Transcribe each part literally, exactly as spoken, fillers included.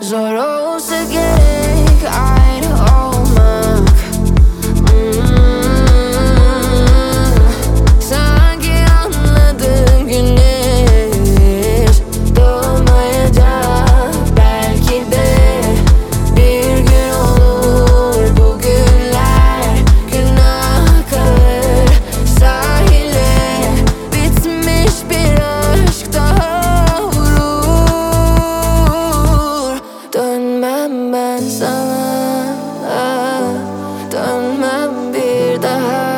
Zor olsa gerek ayrı olmak. hmm. Sanki anladım, güneş doğmayacak. Belki de bir gün olur, bugünler günah kalır. Sahile bitmiş bir aşk daha vurur. Dönmem ben sana, dönmem bir daha.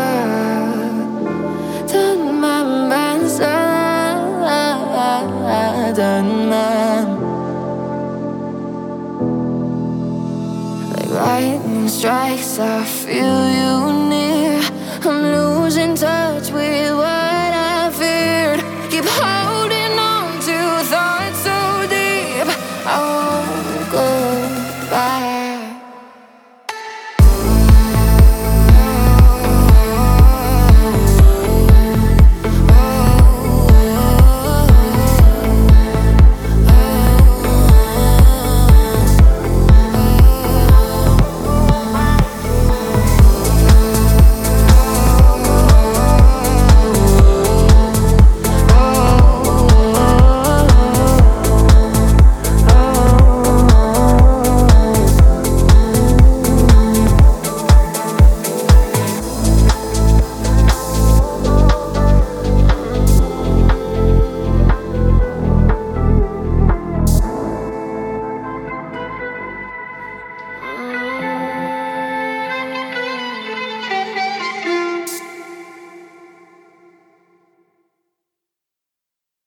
Dönmem ben sana, dönmem. Like lightning strikes, I feel you near. I'm losing touch with what